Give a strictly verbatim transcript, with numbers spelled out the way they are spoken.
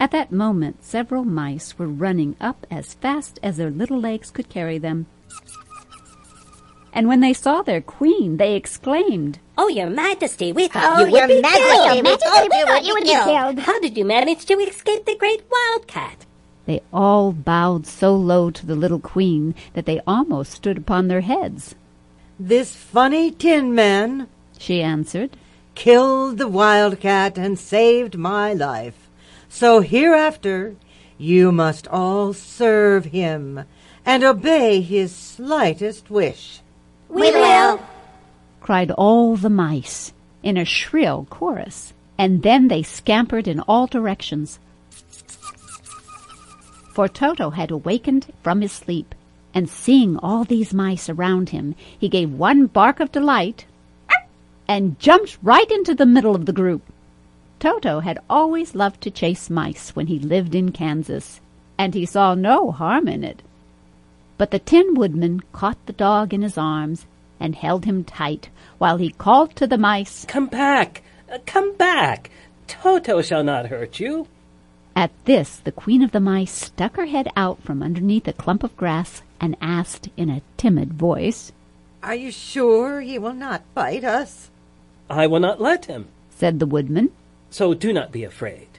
At that moment, several mice were running up as fast as their little legs could carry them. And when they saw their queen, they exclaimed, "Oh, your majesty, we thought Oh, you would your be majesty, killed. your majesty, we thought you would be killed. How did you manage to escape the great wildcat?" They all bowed so low to the little queen that they almost stood upon their heads. "This funny Tin Man," she answered, "killed the wildcat and saved my life. So hereafter you must all serve him and obey his slightest wish." We will, cried all the mice in a shrill chorus, and then they scampered in all directions. For Toto had awakened from his sleep, and seeing all these mice around him, he gave one bark of delight and jumped right into the middle of the group. Toto had always loved to chase mice when he lived in Kansas, and he saw no harm in it. But the Tin Woodman caught the dog in his arms and held him tight while he called to the mice, "Come back! Uh, come back! Toto shall not hurt you." At this, the Queen of the Mice stuck her head out from underneath a clump of grass and asked in a timid voice, "Are you sure he will not bite us?" "I will not let him," said the Woodman. "so do not be afraid."